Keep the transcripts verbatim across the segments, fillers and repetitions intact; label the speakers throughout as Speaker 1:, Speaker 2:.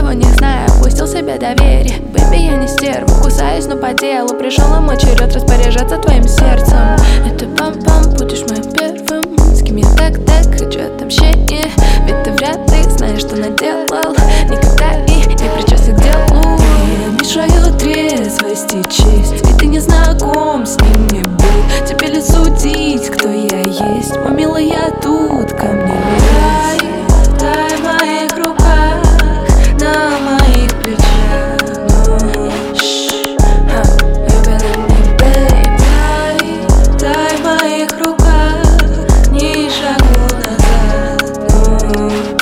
Speaker 1: ничего не знаю, опустил себе доверие. Бэби, я не стерва, кусаюсь, но по делу. Пришел и мой черед распоряжаться твоим сердцем. Это пам-пам, будешь моим первым. С кем я так-так хочу отомщения. Ведь ты вряд ли знаешь, что наделал. Никогда и не причастен к делу. Я мешаю трезвости честь, ведь ты не знаком с ними был. Тебе ли судить, кто я есть? Мой милый, я тут, ко мне лезь. Дай в моих руках, на моих плечах. Дай в моих руках, не шагу назад.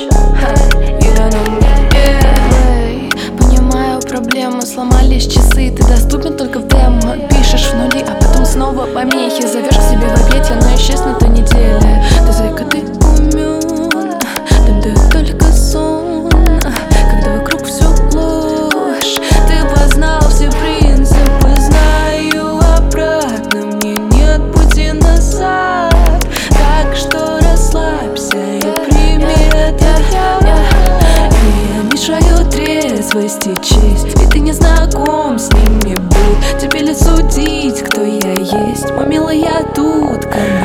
Speaker 1: Понимаю проблему, сломались часы. Ты доступен только в демо. Пишешь в нули, а потом снова помехи. Зовешь к себе в объятия, но исчез на той неделе. Ты зайка, ты умен, там дает только сон. Когда вокруг все ложь, ты познал все принципы. Знаю, обратно мне нет пути назад. Так что расслабься и прими это. Я мешаю трезвости честь, ведь ты не знаком с ними был. Тебе ли судить, кто я есть? Мой милый, я тут, ко мне